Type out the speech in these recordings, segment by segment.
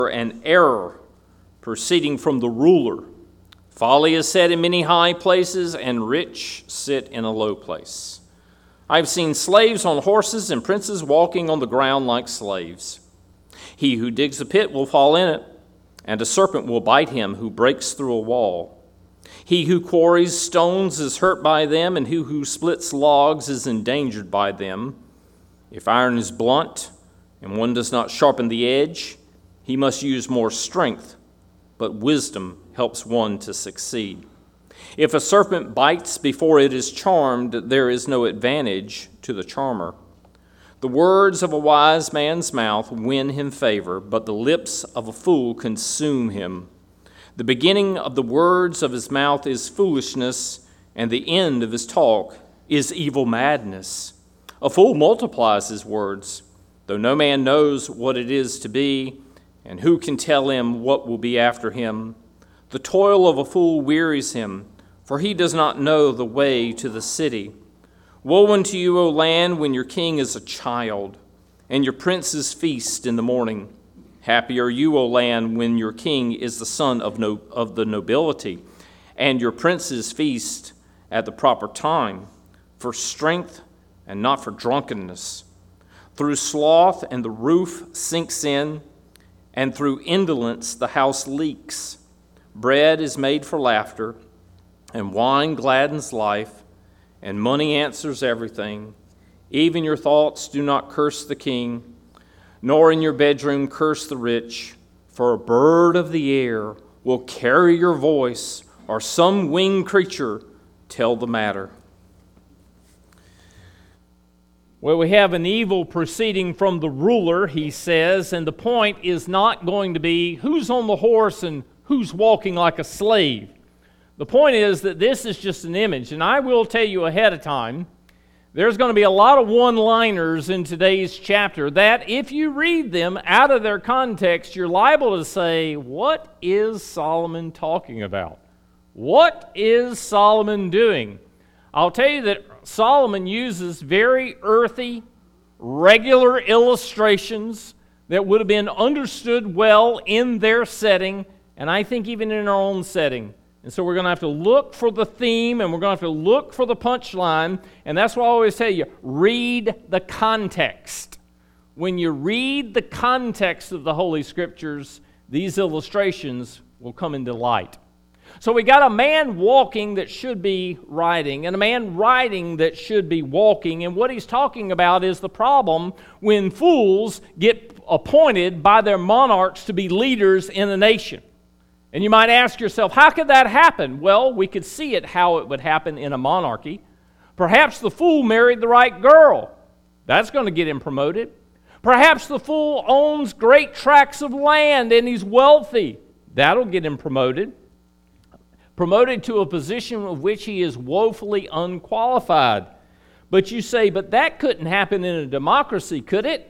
and error proceeding from the ruler. Folly is set in many high places, and rich sit in a low place. I have seen slaves on horses and princes walking on the ground like slaves. He who digs a pit will fall in it, and a serpent will bite him who breaks through a wall. He who quarries stones is hurt by them, and he who splits logs is endangered by them. If iron is blunt, and one does not sharpen the edge, he must use more strength, but wisdom helps one to succeed. If a serpent bites before it is charmed, there is no advantage to the charmer. The words of a wise man's mouth win him favor, but the lips of a fool consume him. The beginning of the words of his mouth is foolishness, and the end of his talk is evil madness. A fool multiplies his words, though no man knows what it is to be, and who can tell him what will be after him? The toil of a fool wearies him, for he does not know the way to the city. Woe unto you, O land, when your king is a child, and your princes feast in the morning. Happy are you, O land, when your king is the son of the nobility, and your princes feast at the proper time, for strength and not for drunkenness. Through sloth and the roof sinks in, and through indolence the house leaks. Bread is made for laughter, and wine gladdens life, and money answers everything. Even your thoughts do not curse the king, nor in your bedroom curse the rich, for a bird of the air will carry your voice, or some winged creature tell the matter. Well, we have an evil proceeding from the ruler, he says, and the point is not going to be who's on the horse and who's walking like a slave. The point is that this is just an image, and I will tell you ahead of time, there's going to be a lot of one-liners in today's chapter that if you read them out of their context, you're liable to say, what is Solomon talking about? What is Solomon doing? I'll tell you that Solomon uses very earthy, regular illustrations that would have been understood well in their setting, and I think even in our own setting. And so we're going to have to look for the theme, and we're going to have to look for the punchline, and that's why I always tell you, read the context. When you read the context of the Holy Scriptures, these illustrations will come into light. So we got a man walking that should be riding, and a man riding that should be walking. And what he's talking about is the problem when fools get appointed by their monarchs to be leaders in a nation. And you might ask yourself, how could that happen? Well, we could see it how it would happen in a monarchy. Perhaps the fool married the right girl. That's going to get him promoted. Perhaps the fool owns great tracts of land and he's wealthy. That'll get him promoted. Promoted to a position of which he is woefully unqualified. But you say, but that couldn't happen in a democracy, could it?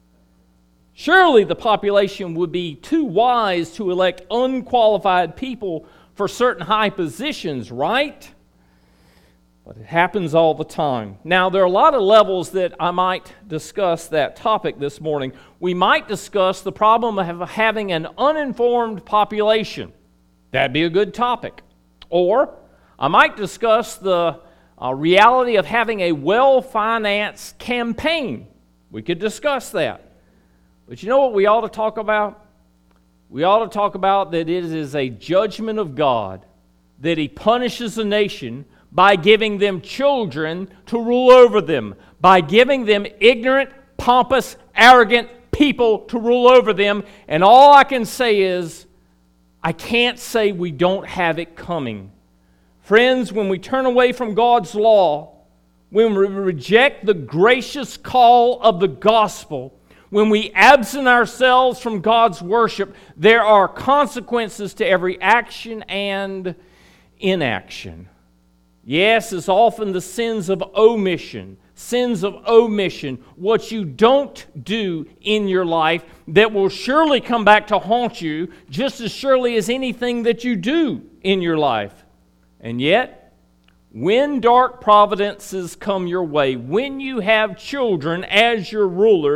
Surely the population would be too wise to elect unqualified people for certain high positions, right? But it happens all the time. Now, there are a lot of levels that I might discuss that topic this morning. We might discuss the problem of having an uninformed population. That'd be a good topic. Or I might discuss the reality of having a well-financed campaign. We could discuss that. But you know what we ought to talk about? We ought to talk about that it is a judgment of God, that He punishes a nation by giving them children to rule over them, by giving them ignorant, pompous, arrogant people to rule over them. And all I can say is, I can't say we don't have it coming. Friends, when we turn away from God's law, when we reject the gracious call of the gospel, when we absent ourselves from God's worship, there are consequences to every action and inaction. Yes, it's often the sins of omission. Sins of omission, what you don't do in your life that will surely come back to haunt you just as surely as anything that you do in your life. And yet, when dark providences come your way, when you have children as your rulers,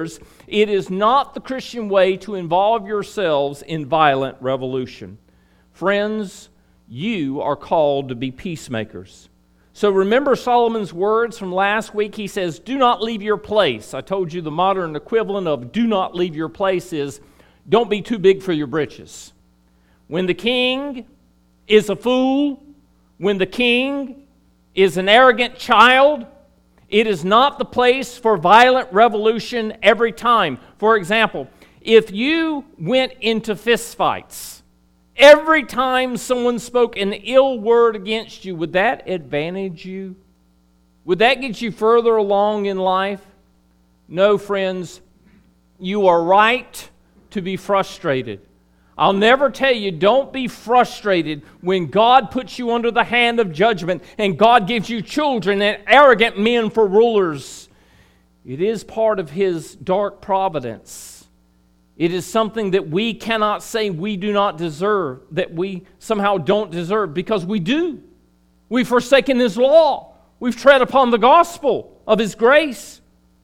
It is not the Christian way to involve yourselves in violent revolution. Friends, you are called to be peacemakers. So remember Solomon's words from last week. He says, do not leave your place. I told you the modern equivalent of do not leave your place is don't be too big for your britches. When the king is a fool, when the king is an arrogant child, it is not the place for violent revolution every time. For example, if you went into fistfights, every time someone spoke an ill word against you, would that advantage you? Would that get you further along in life? No, friends, you are right to be frustrated. I'll never tell you, don't be frustrated when God puts you under the hand of judgment and God gives you children and arrogant men for rulers. It is part of His dark providence. It is something that we cannot say we do not deserve, that we somehow don't deserve, because we do. We've forsaken His law. We've tread upon the gospel of His grace.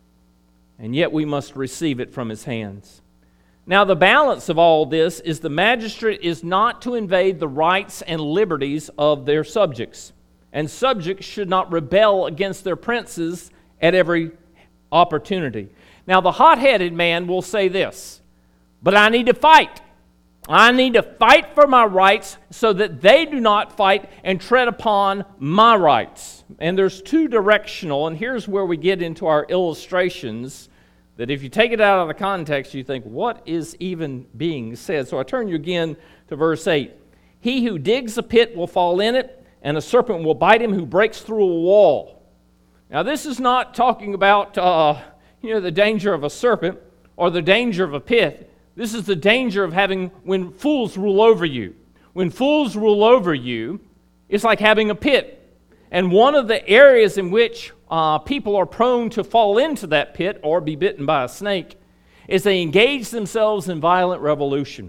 And yet we must receive it from His hands. Now, the balance of all this is the magistrate is not to invade the rights and liberties of their subjects, and subjects should not rebel against their princes at every opportunity. Now, the hot-headed man will say this, but I need to fight. I need to fight for my rights so that they do not fight and tread upon my rights. And there's two directional, and here's where we get into our illustrations that if you take it out of the context, you think, what is even being said? So I turn you again to verse 8. He who digs a pit will fall in it, and a serpent will bite him who breaks through a wall. Now this is not talking about the danger of a serpent or the danger of a pit. This is the danger of having when fools rule over you. When fools rule over you, it's like having a pit. And one of the areas in which people are prone to fall into that pit or be bitten by a snake is they engage themselves in violent revolution.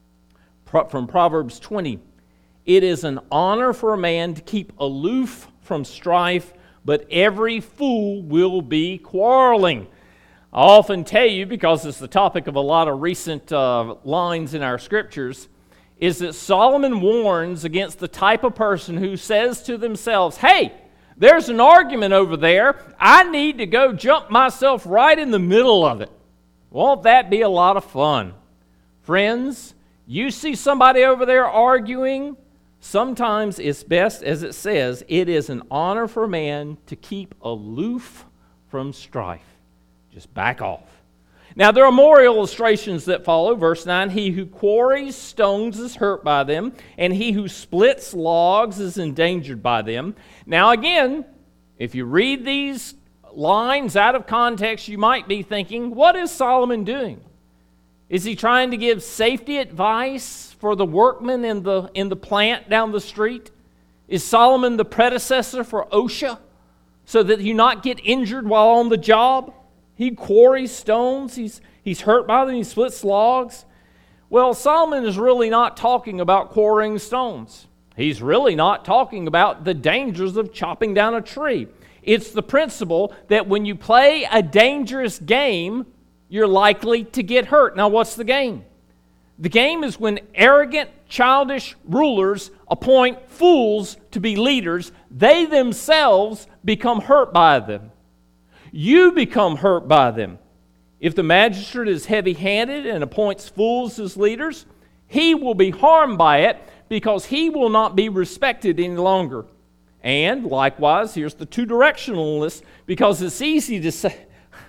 From Proverbs 20, it is an honor for a man to keep aloof from strife, but every fool will be quarreling. I often tell you, because it's the topic of a lot of recent lines in our scriptures, is that Solomon warns against the type of person who says to themselves, hey, there's an argument over there. I need to go jump myself right in the middle of it. Won't that be a lot of fun? Friends, you see somebody over there arguing, sometimes it's best, as it says, it is an honor for man to keep aloof from strife. Just back off. Now, there are more illustrations that follow. Verse 9, he who quarries stones is hurt by them, and he who splits logs is endangered by them. Now, again, if you read these lines out of context, you might be thinking, what is Solomon doing? Is he trying to give safety advice for the workmen in the plant down the street? Is Solomon the predecessor for OSHA so that you not get injured while on the job? He quarries stones, he's hurt by them, he splits logs. Well, Solomon is really not talking about quarrying stones. He's really not talking about the dangers of chopping down a tree. It's the principle that when you play a dangerous game, you're likely to get hurt. Now, what's the game? The game is when arrogant, childish rulers appoint fools to be leaders. They themselves become hurt by them. You become hurt by them. If the magistrate is heavy-handed and appoints fools as leaders, he will be harmed by it because he will not be respected any longer. And likewise, here's the two-directionalness, because it's easy to say,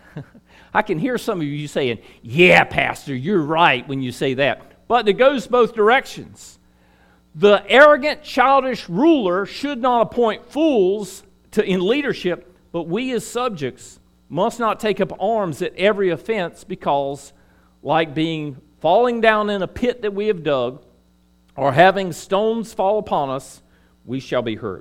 I can hear some of you saying, yeah, Pastor, you're right when you say that. But it goes both directions. The arrogant, childish ruler should not appoint fools in leadership, but we as subjects must not take up arms at every offense because, like falling down in a pit that we have dug or having stones fall upon us, we shall be hurt.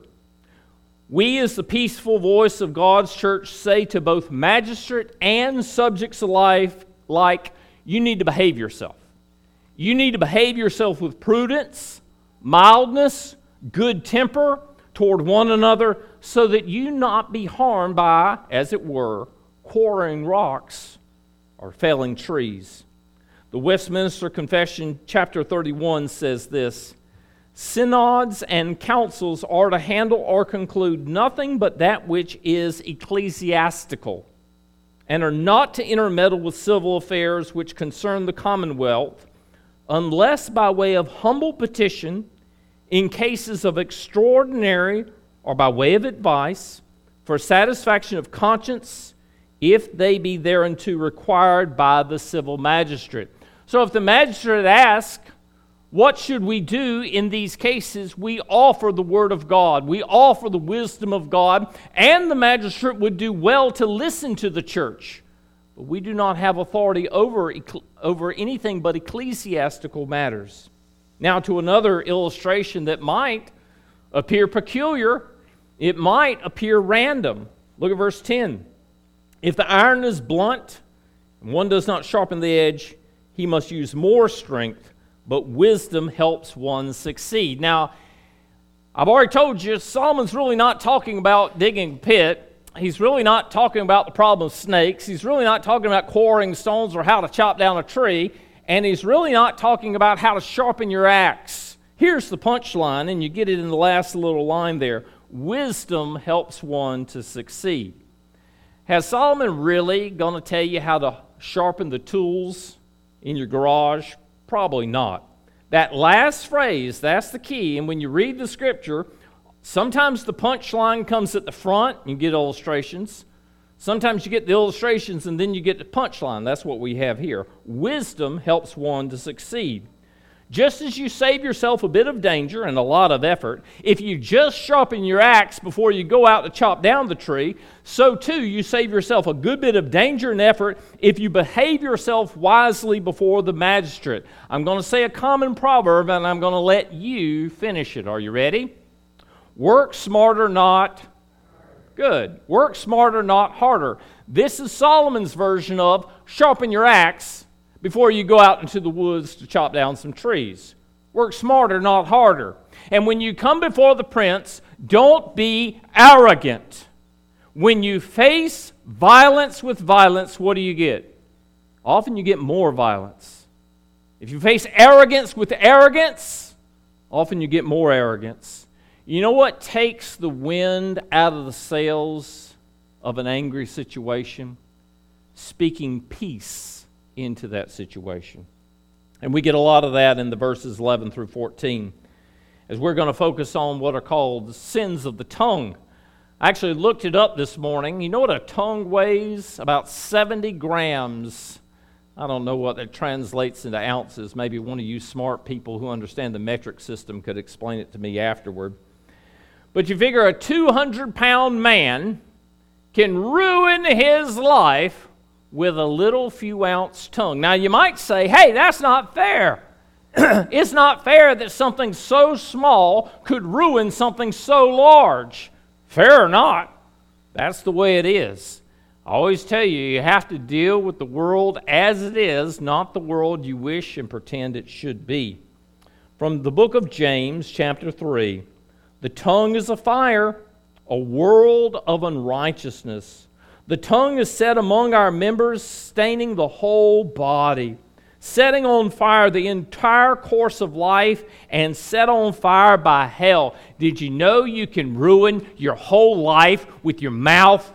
We as the peaceful voice of God's church say to both magistrate and subjects alike, you need to behave yourself. You need to behave yourself with prudence, mildness, good temper toward one another, so that you not be harmed by, as it were, quarrying rocks or felling trees. The Westminster Confession, chapter 31, says this: synods and councils are to handle or conclude nothing but that which is ecclesiastical, and are not to intermeddle with civil affairs which concern the commonwealth, unless by way of humble petition, in cases of extraordinary, or by way of advice, for satisfaction of conscience, if they be thereunto required by the civil magistrate. So if the magistrate asks, what should we do in these cases? We offer the Word of God. We offer the wisdom of God, and the magistrate would do well to listen to the church. But we do not have authority over anything but ecclesiastical matters. Now to another illustration that might appear peculiar, it might appear random. Look at verse 10. If the iron is blunt, and one does not sharpen the edge, he must use more strength, but wisdom helps one succeed. Now, I've already told you, Solomon's really not talking about digging a pit. He's really not talking about the problem of snakes. He's really not talking about quarrying stones or how to chop down a tree. And he's really not talking about how to sharpen your axe. Here's the punchline, and you get it in the last little line there. Wisdom helps one to succeed. Has Solomon really going to tell you how to sharpen the tools in your garage? Probably not. That last phrase, that's the key. And when you read the scripture, sometimes the punchline comes at the front, and you get illustrations. Sometimes you get the illustrations and then you get the punchline. That's what we have here. Wisdom helps one to succeed. Just as you save yourself a bit of danger and a lot of effort, if you just sharpen your axe before you go out to chop down the tree, so too you save yourself a good bit of danger and effort if you behave yourself wisely before the magistrate. I'm going to say a common proverb, and I'm going to let you finish it. Are you ready? Work smarter, not good. Work smarter, not harder. This is Solomon's version of sharpen your axe before you go out into the woods to chop down some trees. Work smarter, not harder. And when you come before the prince, don't be arrogant. When you face violence with violence, what do you get? Often you get more violence. If you face arrogance with arrogance, often you get more arrogance. You know what takes the wind out of the sails of an angry situation? Speaking peace into that situation. And we get a lot of that in the verses 11 through 14, as we're going to focus on what are called the sins of the tongue. I actually looked it up this morning. You know what a tongue weighs? About 70 grams. I don't know what that translates into ounces. Maybe one of you smart people who understand the metric system could explain it to me afterward. But you figure a 200-pound man can ruin his life with a little few-ounce tongue. Now, you might say, hey, that's not fair. It's not fair that something so small could ruin something so large. Fair or not, that's the way it is. I always tell you, you have to deal with the world as it is, not the world you wish and pretend it should be. From the book of James, chapter 3, the tongue is a fire, a world of unrighteousness. The tongue is set among our members, staining the whole body, setting on fire the entire course of life, and set on fire by hell. Did you know you can ruin your whole life with your mouth?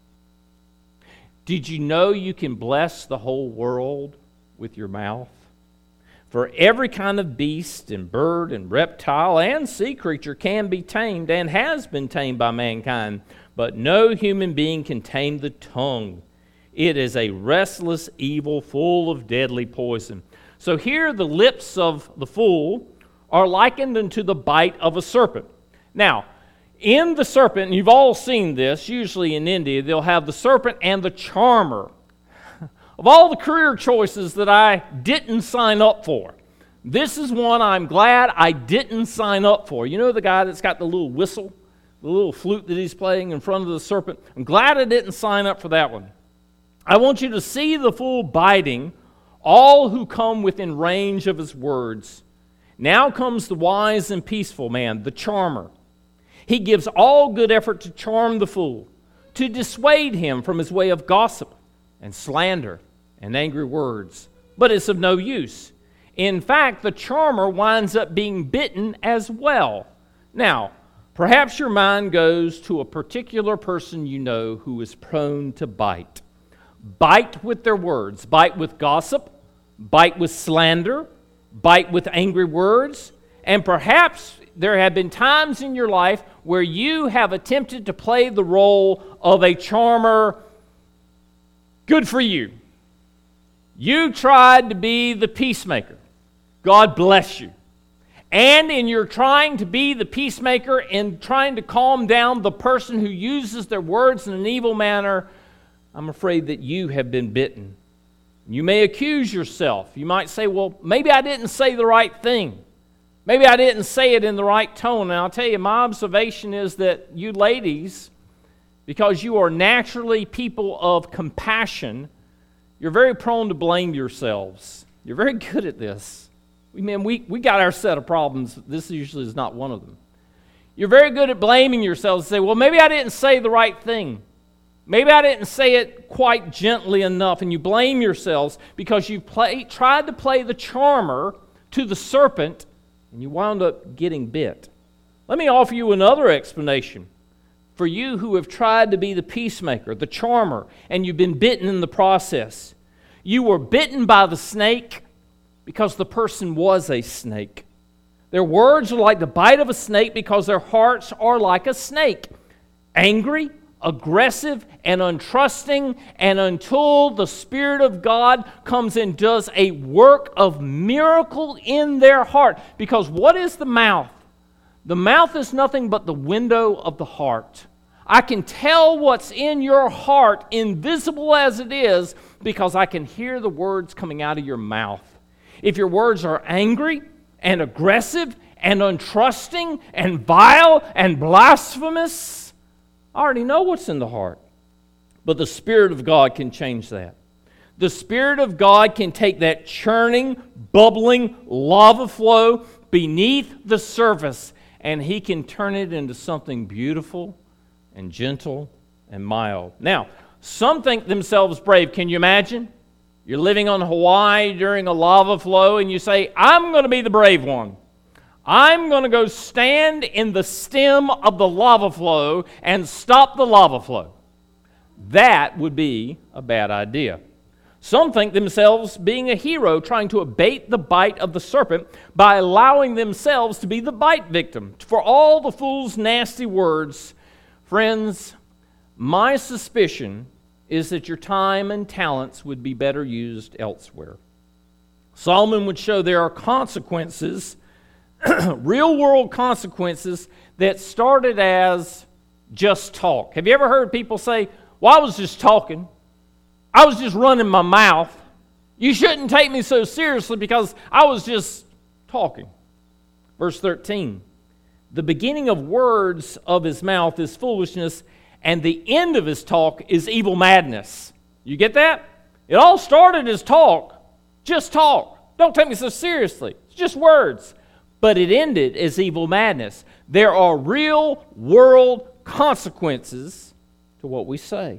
Did you know you can bless the whole world with your mouth? For every kind of beast and bird and reptile and sea creature can be tamed and has been tamed by mankind, but no human being can tame the tongue. It is a restless evil full of deadly poison. So here the lips of the fool are likened unto the bite of a serpent. Now, in the serpent, and you've all seen this, usually in India, they'll have the serpent and the charmer. Of all the career choices that I didn't sign up for, this is one I'm glad I didn't sign up for. You know the guy that's got the little whistle, the little flute that he's playing in front of the serpent? I'm glad I didn't sign up for that one. I want you to see the fool biting all who come within range of his words. Now comes the wise and peaceful man, the charmer. He gives all good effort to charm the fool, to dissuade him from his way of gossip and slander. and angry words, but it's of no use. In fact, the charmer winds up being bitten as well. Now, perhaps your mind goes to a particular person you know who is prone to bite. Bite with their words, bite with gossip, bite with slander, bite with angry words, and perhaps there have been times in your life where you have attempted to play the role of a charmer. Good for you. You tried to be the peacemaker. God bless you. And in your trying to be the peacemaker and trying to calm down the person who uses their words in an evil manner, I'm afraid that you have been bitten. You may accuse yourself. You might say, well, maybe I didn't say the right thing. Maybe I didn't say it in the right tone. And I'll tell you, my observation is that you ladies, because you are naturally people of compassion, you're very prone to blame yourselves. You're very good at this. We got our set of problems. This usually is not one of them. You're very good at blaming yourselves and say, well, maybe I didn't say the right thing. Maybe I didn't say it quite gently enough. And you blame yourselves because you tried to play the charmer to the serpent and you wound up getting bit. Let me offer you another explanation. For you who have tried to be the peacemaker, the charmer, and you've been bitten in the process. You were bitten by the snake because the person was a snake. Their words are like the bite of a snake because their hearts are like a snake. Angry, aggressive, and untrusting, and until the Spirit of God comes and does a work of miracle in their heart. Because what is the mouth? The mouth is nothing but the window of the heart. I can tell what's in your heart, invisible as it is, because I can hear the words coming out of your mouth. If your words are angry and aggressive and untrusting and vile and blasphemous, I already know what's in the heart. But the Spirit of God can change that. The Spirit of God can take that churning, bubbling lava flow beneath the surface, and He can turn it into something beautiful and gentle and mild. Now, some think themselves brave. Can you imagine? You're living on Hawaii during a lava flow, and you say, I'm going to be the brave one. I'm going to go stand in the stem of the lava flow and stop the lava flow. That would be a bad idea. Some think themselves being a hero, trying to abate the bite of the serpent by allowing themselves to be the bite victim for all the fool's nasty words. Friends, my suspicion is that your time and talents would be better used elsewhere. Solomon would show there are consequences, real-world consequences, that started as just talk. Have you ever heard people say, well, I was just talking. I was just running my mouth. You shouldn't take me so seriously because I was just talking. Verse 13, the beginning of words of his mouth is foolishness, and the end of his talk is evil madness. You get that? It all started as talk. Just talk. Don't take me so seriously. It's just words. But it ended as evil madness. There are real world consequences to what we say.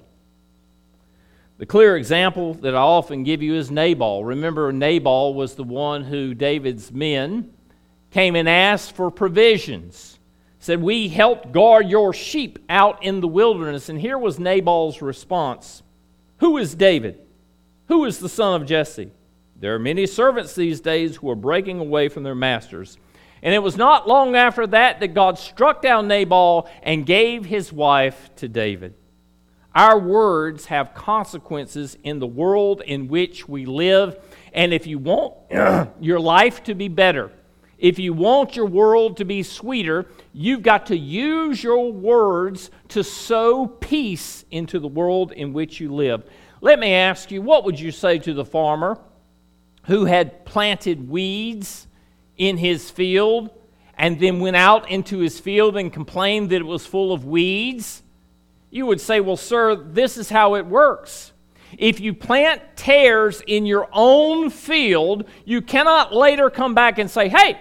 The clear example that I often give you is Nabal. Remember, Nabal was the one who David's men came and asked for provisions. Said, we helped guard your sheep out in the wilderness. And here was Nabal's response. Who is David? Who is the son of Jesse? There are many servants these days who are breaking away from their masters. And it was not long after that that God struck down Nabal and gave his wife to David. Our words have consequences in the world in which we live. And if you want your life to be better, if you want your world to be sweeter, you've got to use your words to sow peace into the world in which you live. Let me ask you, what would you say to the farmer who had planted weeds in his field and then went out into his field and complained that it was full of weeds? You would say, well, sir, this is how it works. If you plant tares in your own field, you cannot later come back and say, hey,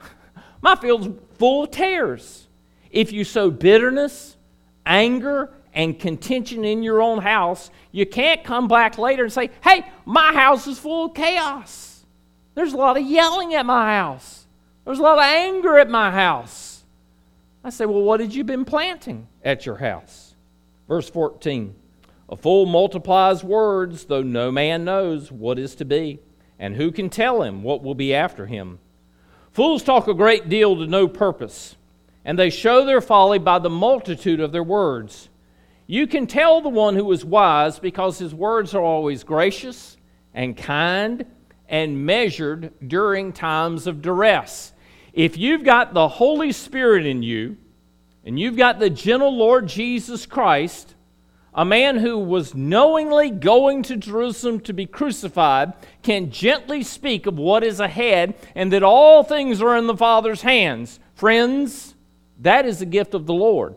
my field's full of tares. If you sow bitterness, anger, and contention in your own house, you can't come back later and say, hey, my house is full of chaos. There's a lot of yelling at my house. There's a lot of anger at my house. I say, well, what had you been planting at your house? Verse 14, a fool multiplies words, though no man knows what is to be, and who can tell him what will be after him? Fools talk a great deal to no purpose, and they show their folly by the multitude of their words. You can tell the one who is wise because his words are always gracious and kind and measured during times of duress. If you've got the Holy Spirit in you, and you've got the gentle Lord Jesus Christ, a man who was knowingly going to Jerusalem to be crucified, can gently speak of what is ahead and that all things are in the Father's hands. Friends, that is the gift of the Lord.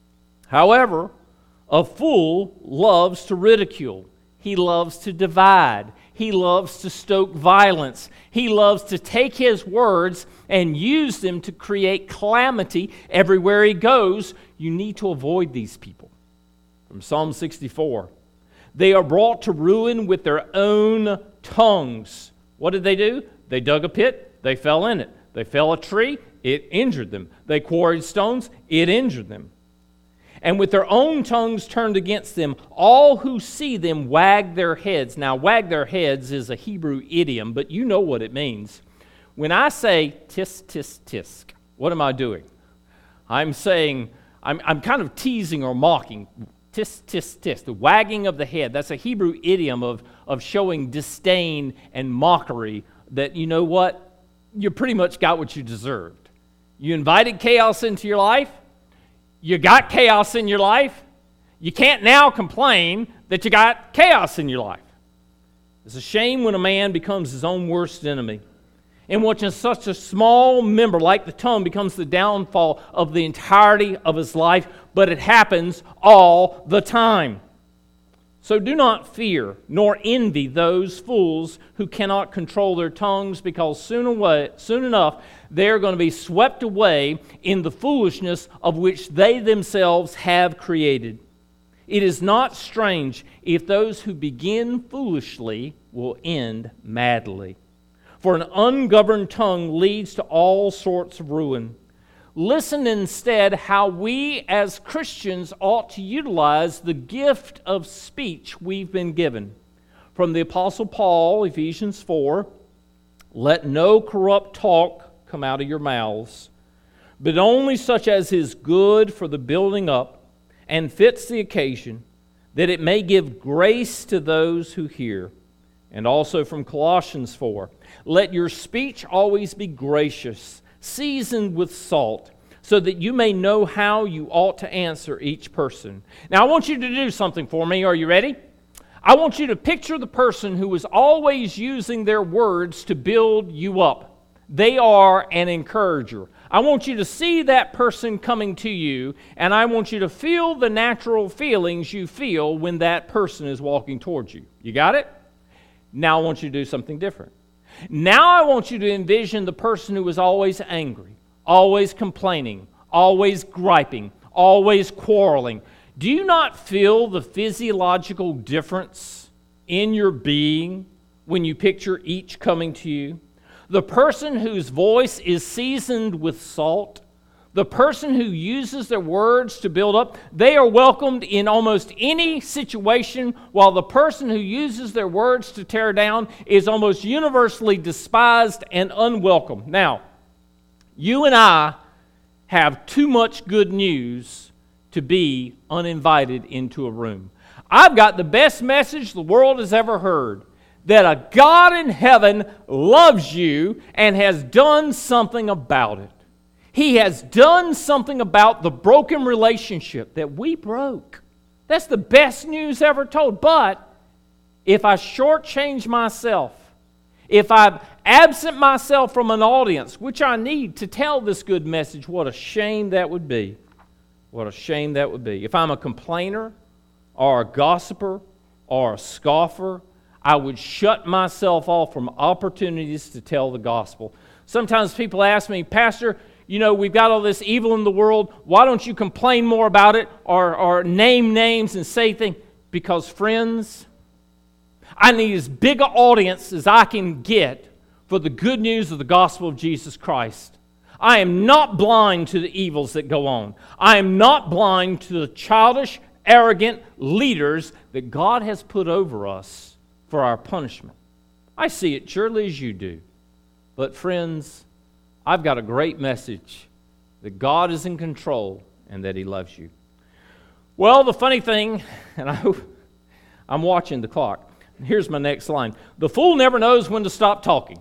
However, a fool loves to ridicule. He loves to divide. He loves to stoke violence. He loves to take his words and use them to create calamity everywhere he goes. You need to avoid these people. From Psalm 64, they are brought to ruin with their own tongues. What did they do? They dug a pit, they fell in it. They fell a tree, it injured them. They quarried stones, it injured them. And with their own tongues turned against them, all who see them wag their heads. Now, wag their heads is a Hebrew idiom, but you know what it means. When I say tisk, tisk, tisk, what am I doing? I'm saying, I'm kind of teasing or mocking. Tisk, tisk, tisk, the wagging of the head. That's a Hebrew idiom of showing disdain and mockery that, you know what, you pretty much got what you deserved. You invited chaos into your life. You got chaos in your life. You can't now complain that you got chaos in your life. It's a shame when a man becomes his own worst enemy. And watching such a small member like the tongue becomes the downfall of the entirety of his life, but it happens all the time. So do not fear nor envy those fools who cannot control their tongues, because soon enough they are going to be swept away in the foolishness of which they themselves have created. It is not strange if those who begin foolishly will end madly. For an ungoverned tongue leads to all sorts of ruin. Listen instead how we as Christians ought to utilize the gift of speech we've been given. From the Apostle Paul, Ephesians 4, let no corrupt talk come out of your mouths, but only such as is good for the building up and fits the occasion, that it may give grace to those who hear. And also from Colossians 4, let your speech always be gracious, seasoned with salt, so that you may know how you ought to answer each person. Now, I want you to do something for me. Are you ready? I want you to picture the person who is always using their words to build you up. They are an encourager. I want you to see that person coming to you, and I want you to feel the natural feelings you feel when that person is walking towards you. You got it? Now I want you to do something different. Now I want you to envision the person who is always angry, always complaining, always griping, always quarreling. Do you not feel the physiological difference in your being when you picture each coming to you? The person whose voice is seasoned with salt, the person who uses their words to build up, they are welcomed in almost any situation, while the person who uses their words to tear down is almost universally despised and unwelcome. Now, you and I have too much good news to be uninvited into a room. I've got the best message the world has ever heard, that a God in heaven loves you and has done something about it. He has done something about the broken relationship that we broke. That's the best news ever told. But if I shortchange myself, if I absent myself from an audience, which I need to tell this good message, what a shame that would be. What a shame that would be. If I'm a complainer or a gossiper or a scoffer, I would shut myself off from opportunities to tell the gospel. Sometimes people ask me, Pastor, you know, we've got all this evil in the world. Why don't you complain more about it or name names and say things? Because, friends, I need as big an audience as I can get for the good news of the gospel of Jesus Christ. I am not blind to the evils that go on. I am not blind to the childish, arrogant leaders that God has put over us for our punishment. I see it surely as you do. But friends, I've got a great message that God is in control and that He loves you. Well, the funny thing, and I'm watching the clock. Here's my next line. The fool never knows when to stop talking.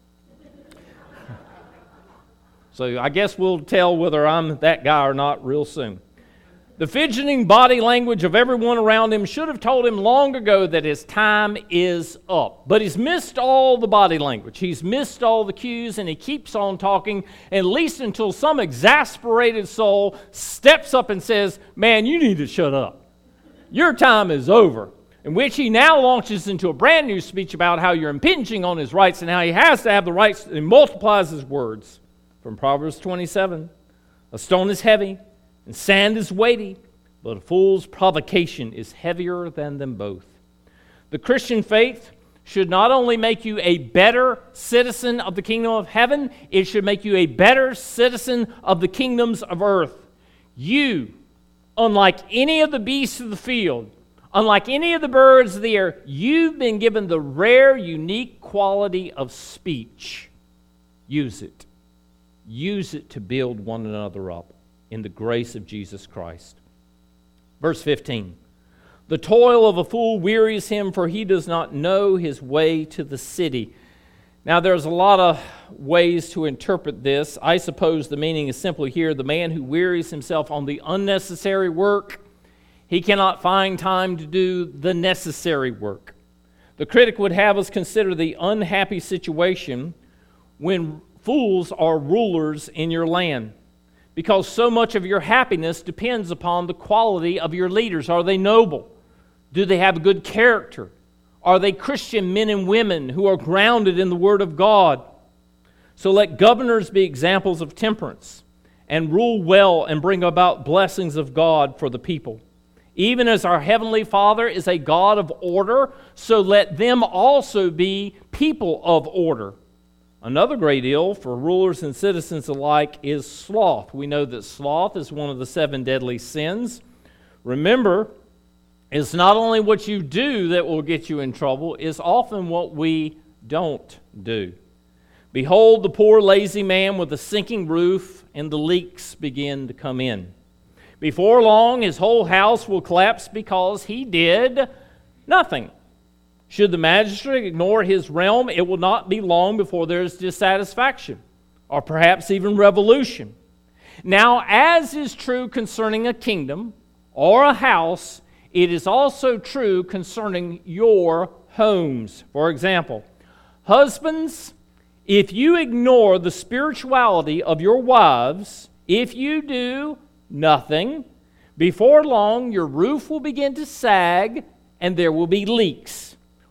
So I guess we'll tell whether I'm that guy or not real soon. The fidgeting body language of everyone around him should have told him long ago that his time is up. But he's missed all the body language. He's missed all the cues, and he keeps on talking, at least until some exasperated soul steps up and says, "Man, you need to shut up. Your time is over." In which he now launches into a brand new speech about how you're impinging on his rights and how he has to have the rights, and multiplies his words. From Proverbs 27, a stone is heavy, and sand is weighty, but a fool's provocation is heavier than them both. The Christian faith should not only make you a better citizen of the kingdom of heaven, it should make you a better citizen of the kingdoms of earth. You, unlike any of the beasts of the field, unlike any of the birds of the air, you've been given the rare, unique quality of speech. Use it. Use it to build one another up in the grace of Jesus Christ. Verse 15. The toil of a fool wearies him, for he does not know his way to the city. Now, there's a lot of ways to interpret this. I suppose the meaning is simply here, the man who wearies himself on the unnecessary work, he cannot find time to do the necessary work. The critic would have us consider the unhappy situation when fools are rulers in your land, because so much of your happiness depends upon the quality of your leaders. Are they noble? Do they have good character? Are they Christian men and women who are grounded in the Word of God? So let governors be examples of temperance and rule well and bring about blessings of God for the people. Even as our Heavenly Father is a God of order, so let them also be people of order. Another great ill for rulers and citizens alike is sloth. We know that sloth is one of the 7 deadly sins. Remember, it's not only what you do that will get you in trouble, it's often what we don't do. Behold the poor lazy man with a sinking roof, and the leaks begin to come in. Before long, his whole house will collapse because he did nothing. Should the magistrate ignore his realm, it will not be long before there is dissatisfaction, or perhaps even revolution. Now, as is true concerning a kingdom or a house, it is also true concerning your homes. For example, husbands, if you ignore the spirituality of your wives, if you do nothing, before long your roof will begin to sag and there will be leaks.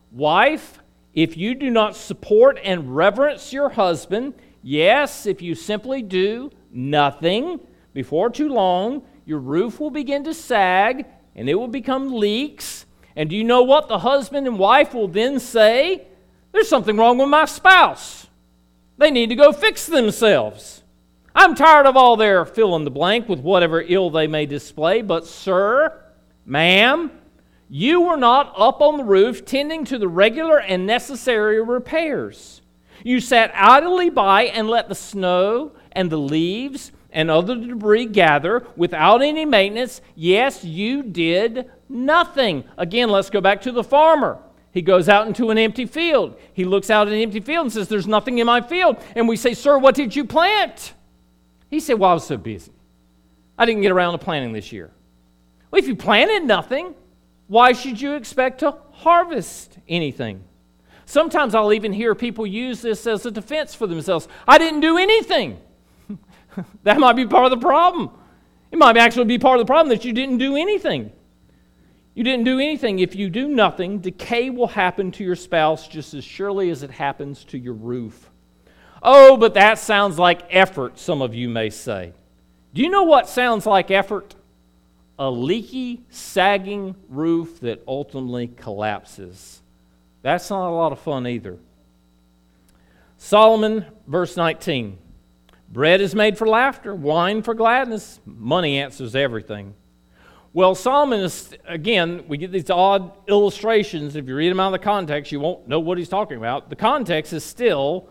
Wife, if you do not support and reverence your husband, yes, if you simply do nothing, before too long, your roof will begin to sag and it will become leaks. And do you know what the husband and wife will then say? There's something wrong with my spouse. They need to go fix themselves. I'm tired of all their fill in the blank with whatever ill they may display. But sir, ma'am, you were not up on the roof tending to the regular and necessary repairs. You sat idly by and let the snow and the leaves and other debris gather without any maintenance. Yes, you did nothing. Again, let's go back to the farmer. He goes out into an empty field. He looks out at an empty field and says, there's nothing in my field. And we say, sir, what did you plant? He said, well, I was so busy. I didn't get around to planting this year. Well, if you planted nothing, why should you expect to harvest anything? Sometimes I'll even hear people use this as a defense for themselves. I didn't do anything. That might be part of the problem. It might actually be part of the problem that you didn't do anything. You didn't do anything. If you do nothing, decay will happen to your spouse just as surely as it happens to your roof. Oh, but that sounds like effort, some of you may say. Do you know what sounds like effort? A leaky, sagging roof that ultimately collapses. That's not a lot of fun either. Solomon, verse 19. Bread is made for laughter, wine for gladness. Money answers everything. Well, Solomon is, again, we get these odd illustrations. If you read them out of the context, you won't know what he's talking about. The context is still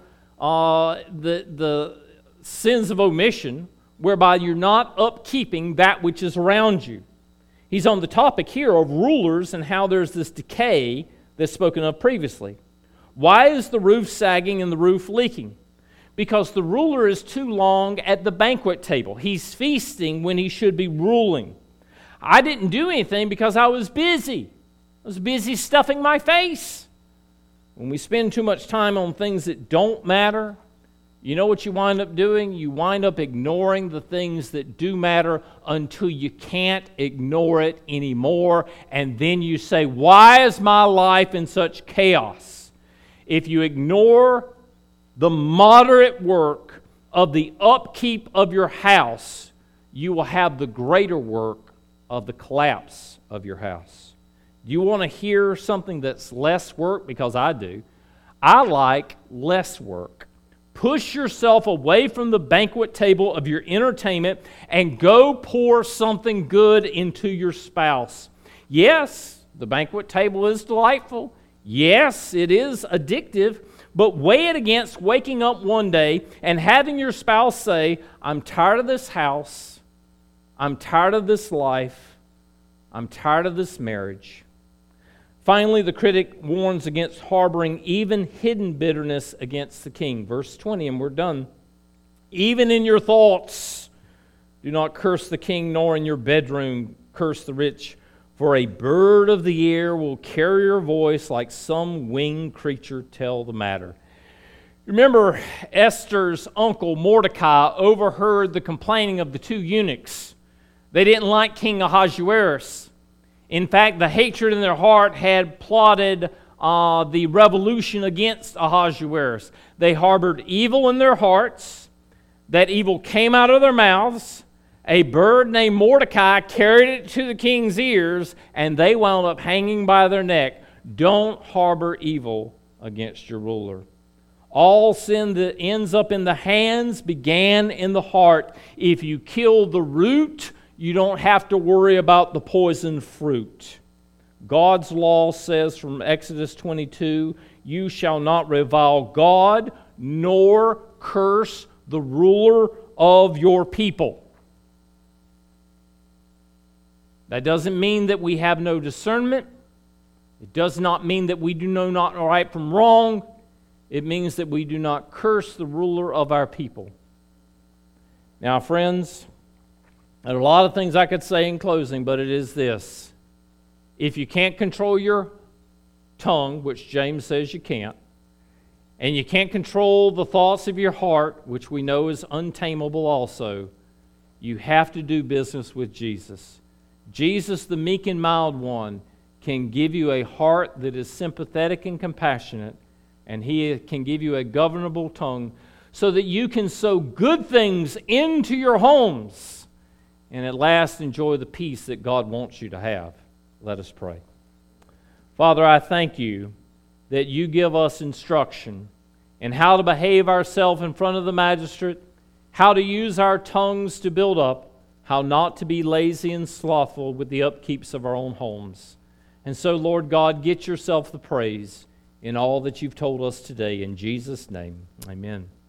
the sins of omission, whereby you're not upkeeping that which is around you. He's on the topic here of rulers and how there's this decay that's spoken of previously. Why is the roof sagging and the roof leaking? Because the ruler is too long at the banquet table. He's feasting when he should be ruling. I didn't do anything because I was busy. I was busy stuffing my face. When we spend too much time on things that don't matter, you know what you wind up doing? You wind up ignoring the things that do matter until you can't ignore it anymore. And then you say, why is my life in such chaos? If you ignore the moderate work of the upkeep of your house, you will have the greater work of the collapse of your house. Do you want to hear something that's less work? Because I do. I like less work. Push yourself away from the banquet table of your entertainment and go pour something good into your spouse. Yes, the banquet table is delightful. Yes, it is addictive. But weigh it against waking up one day and having your spouse say, I'm tired of this house. I'm tired of this life. I'm tired of this marriage. Finally, the critic warns against harboring even hidden bitterness against the king. Verse 20, and we're done. Even in your thoughts, do not curse the king, nor in your bedroom curse the rich. For a bird of the air will carry your voice like some winged creature tell the matter. Remember, Esther's uncle Mordecai overheard the complaining of the two eunuchs. They didn't like King Ahasuerus. In fact, the hatred in their heart had plotted the revolution against Ahasuerus. They harbored evil in their hearts. That evil came out of their mouths. A bird named Mordecai carried it to the king's ears, and they wound up hanging by their neck. Don't harbor evil against your ruler. All sin that ends up in the hands began in the heart. If you kill the root, you don't have to worry about the poisoned fruit. God's law says from Exodus 22, you shall not revile God nor curse the ruler of your people. That doesn't mean that we have no discernment. It does not mean that we do know not right from wrong. It means that we do not curse the ruler of our people. Now, friends, there are a lot of things I could say in closing, but it is this. If you can't control your tongue, which James says you can't, and you can't control the thoughts of your heart, which we know is untamable also, you have to do business with Jesus. Jesus, the meek and mild one, can give you a heart that is sympathetic and compassionate, and He can give you a governable tongue so that you can sow good things into your homes and at last enjoy the peace that God wants you to have. Let us pray. Father, I thank you that you give us instruction in how to behave ourselves in front of the magistrate, how to use our tongues to build up, how not to be lazy and slothful with the upkeeps of our own homes. And so, Lord God, get yourself the praise in all that you've told us today. In Jesus' name, amen.